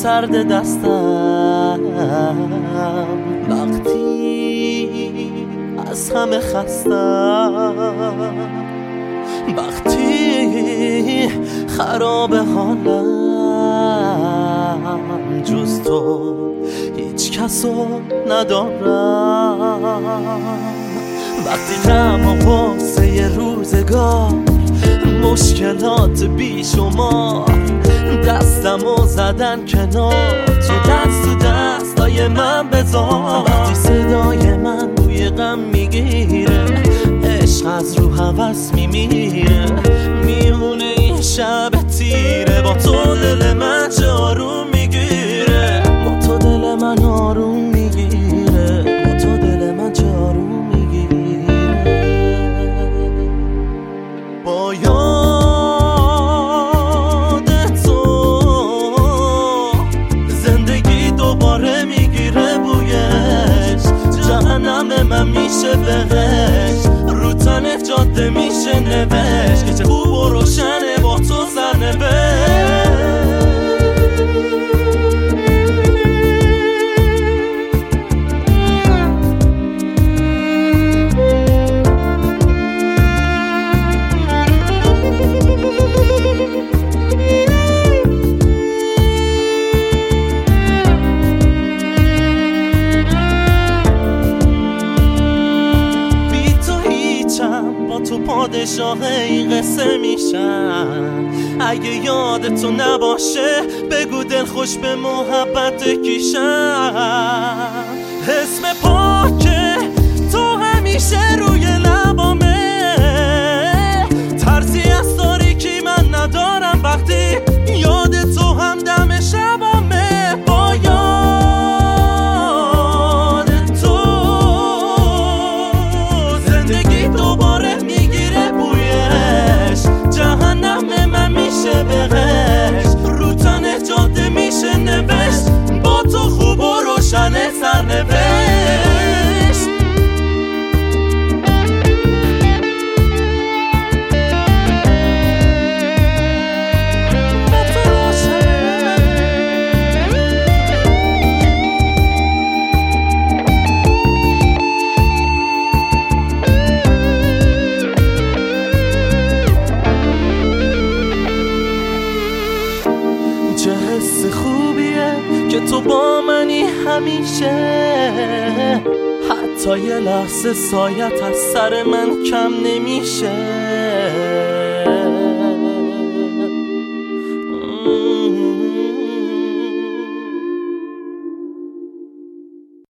سرد دستم، وقتی از همه خستم، وقتی خراب حالم، جز تو هیچ کسو ندارم. وقتی غم و غصه روزگار، مشکلات بیشمار دستمو زدن کنار، تو دست تو دستای من بذار. وقتی صدای من بوی غم میگیره، عشق از رو هوس میمیره، میمونه این شب تیره. با تو دل من چه آروم میگیره، با تو دل من آروم میگیره، با تو دل من چه آروم میگیره. با یاد تو زندگی دوباره میگیره بویش، جهنم من میشه بهش، رو تن جاده میشه نوشت که چه خوب و روشنه با تو سرنوشت. با تو پادشاه این قصه میشم، اگه یادتو نباشه بگو دل خوش به محبت کیشم. اسم پاکه تو همیشه روی لبامه، ترسی از تاریکی من ندارم وقتی یاد تو هم دم شبامه. با یاد تو زندگی دوباره میگیره بویش، جهنم من میشه بهش، رو تن جاده میشه نوشت، با تو خوب و روشن سرنوشت. چه حس خوبیه که تو با منی همیشه، حتی یه لحظه سایت از سر من کم نمیشه.